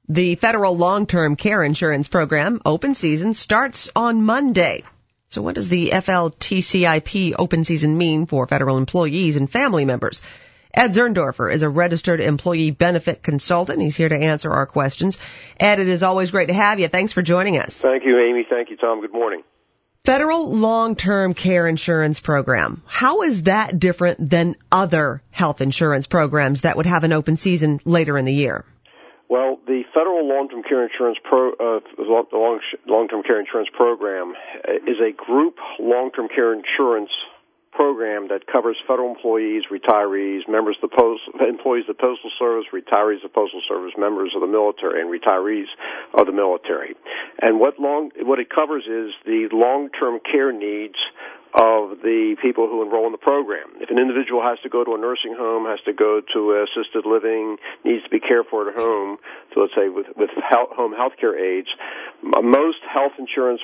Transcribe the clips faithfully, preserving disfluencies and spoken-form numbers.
The federal long-term care insurance program, open season, starts on Monday. So what does the F L T C I P open season mean for federal employees and family members? Ed Zerndorfer is a registered employee benefit consultant. He's here to answer our questions. Ed, it is always great to have you. Thanks for joining us. Thank you, Amy. Thank you, Tom. Good morning. Federal long-term care insurance program. How is that different than other health insurance programs that would have an open season later in the year? Well, the federal long-term care insurance pro, uh, long, long-term care insurance program is a group long-term care insurance program that covers federal employees, retirees, members of the post, employees of the Postal Service, retirees of the Postal Service, members of the military, and retirees of the military. And what long, what it covers is the long-term care needs of the people who enroll in the program. If an individual has to go to a nursing home, has to go to assisted living, needs to be cared for at home, so let's say with, with health, home health care aides, most health insurance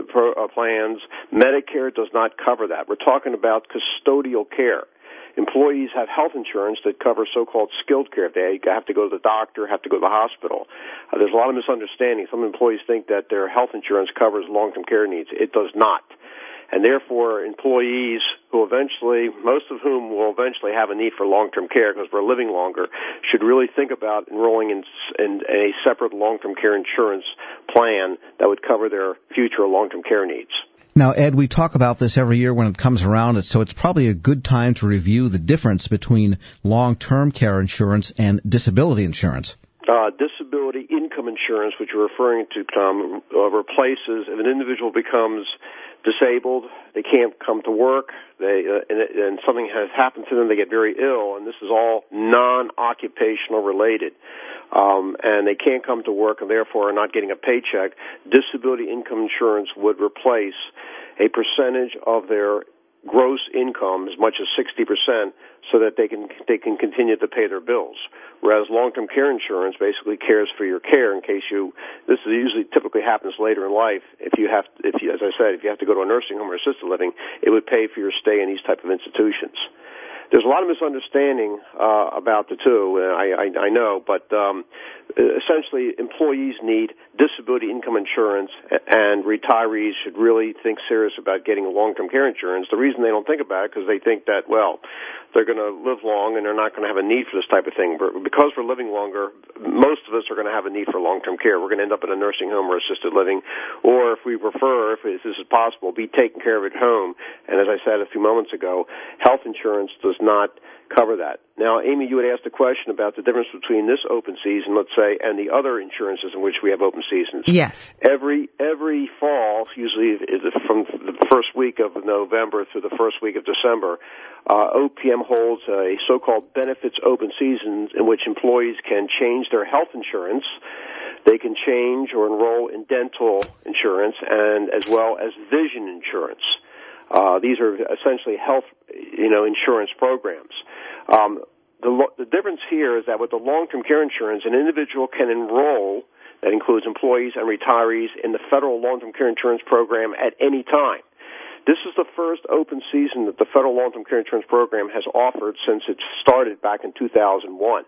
plans, Medicare does not cover that. We're talking about custodial care. Employees have health insurance that covers so-called skilled care. They have to go to the doctor, have to go to the hospital. Uh, there's a lot of misunderstanding. Some employees think that their health insurance covers long-term care needs. It does not. And therefore, employees who eventually, most of whom will eventually have a need for long-term care because we're living longer, should really think about enrolling in, in a separate long-term care insurance plan that would cover their future long-term care needs. Now, Ed, we talk about this every year when it comes around, so it's probably a good time to review the difference between long-term care insurance and disability insurance. Uh, disability income insurance, which you're referring to, Tom, uh, replaces if an individual becomes disabled, they can't come to work, they uh, and, and something has happened to them, they get very ill, and this is all non-occupational related, um, and they can't come to work and therefore are not getting a paycheck. Disability income insurance would replace a percentage of their gross income, as much as sixty percent, so that they can they can continue to pay their bills. Whereas long-term care insurance basically cares for your care in case you. This is usually typically happens later in life. If you have, if you, as I said, if you have to go to a nursing home or assisted living, it would pay for your stay in these type of institutions. There's a lot of misunderstanding uh, about the two, uh, I, I, I know, but um, essentially employees need disability income insurance, and retirees should really think serious about getting long-term care insurance. The reason they don't think about it is because they think that, well, they're going to live long and they're not going to have a need for this type of thing. But because we're living longer, most of us are going to have a need for long-term care. We're going to end up in a nursing home or assisted living, or if we prefer, if this is possible, be taken care of at home. And as I said a few moments ago, health insurance does not cover that. Now, Amy, you had asked a question about the difference between this open season, let's say, and the other insurances in which we have open seasons. Yes. Every every fall, usually from the first week of November through the first week of December, uh, O P M holds a so-called benefits open season in which employees can change their health insurance. They can change or enroll in dental insurance and as well as vision insurance. Uh, these are essentially health, you know, insurance programs. Um, the, the difference here is that with the long-term care insurance, an individual can enroll, that includes employees and retirees, in the federal long-term care insurance program at any time. This is the first open season that the federal long-term care insurance program has offered since it started back in two thousand one.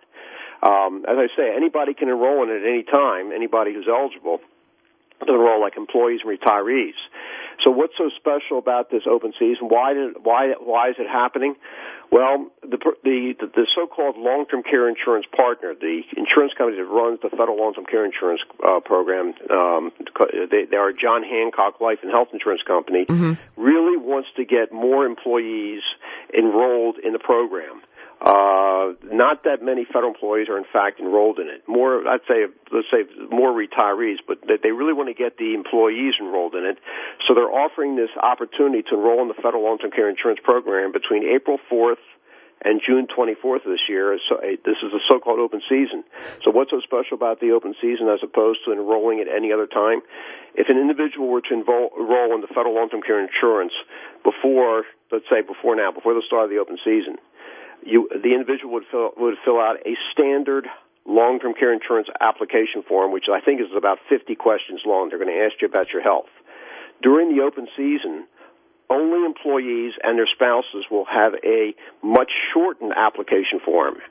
Um, as I say, anybody can enroll in it at any time, anybody who's eligible to enroll, like employees and retirees. So what's so special about this open season? Why did, why why is it happening? Well, the the the so-called long-term care insurance partner, the insurance company that runs the federal long-term care insurance uh, program, um, they, they are John Hancock Life and Health Insurance Company, mm-hmm. really wants to get more employees enrolled in the program. Uh, not that many federal employees are in fact enrolled in it. More, I'd say, let's say more retirees, but they really want to get the employees enrolled in it. So they're offering this opportunity to enroll in the federal long-term care insurance program between April fourth and June twenty-fourth of this year. So this is the so-called open season. So what's so special about the open season as opposed to enrolling at any other time? If an individual were to enroll, enroll in the federal long-term care insurance before, let's say before now, before the start of the open season, You, the individual would fill, would fill out a standard long-term care insurance application form, which I think is about fifty questions long. They're going to ask you about your health. During the open season, only employees and their spouses will have a much shortened application form.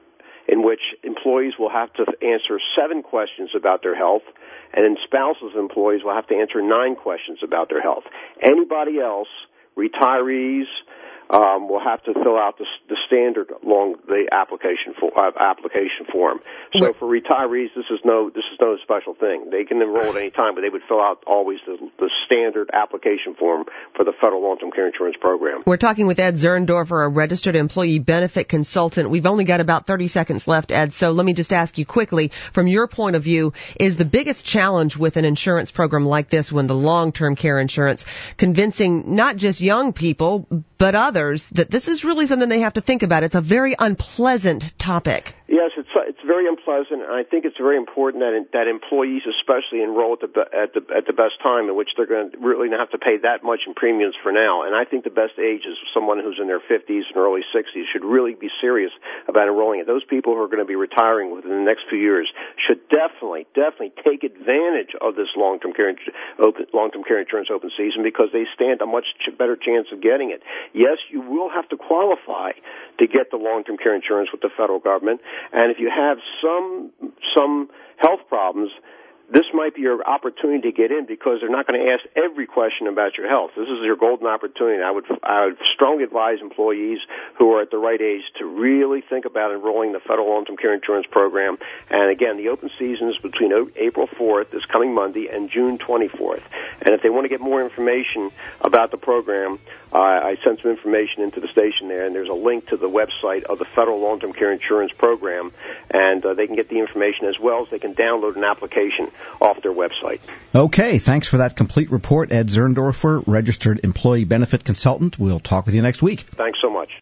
in which employees will have to answer seven questions about their health, and then spouses of employees will have to answer nine questions about their health. Anybody else, retirees, um, will have to fill out the, the standard long the application for, uh, application form. So for retirees, this is no this is no special thing. They can enroll at any time, but they would fill out always the, the standard application form for the federal long-term care insurance program. We're talking with Ed Zerndorfer, a registered employee benefit consultant. We've only got about thirty seconds left, Ed, so let me just ask you quickly, from your point of view, is the biggest challenge with an insurance program like this one, the long-term care insurance, convincing not just young people, but others that this is really something they have to think about? It's a very unpleasant topic. Yes, it's it's very unpleasant, and I think it's very important that that employees especially enroll at the at the at the best time, in which they're going to really not have to pay that much in premiums for now. And I think the best age is someone who's in their fifties and early sixties should really be serious about enrolling. And those people who are going to be retiring within the next few years should definitely definitely take advantage of this long-term care open long-term care insurance open season, because they stand a much better chance of getting it. Yes, you will have to qualify to get the long-term care insurance with the federal government. And if you have some some health problems, this might be your opportunity to get in, because they're not going to ask every question about your health. This is your golden opportunity. I would I would strongly advise employees who are at the right age to really think about enrolling in the federal long-term care insurance program. And again, the open season is between April fourth, this coming Monday, and June twenty-fourth. And if they want to get more information about the program, uh, I sent some information into the station there, and there's a link to the website of the federal long-term care insurance program, and uh, they can get the information, as well as they can download an application off their website. Okay, thanks for that complete report, Ed Zerndorfer, registered employee benefit consultant. We'll talk with you next week. Thanks so much.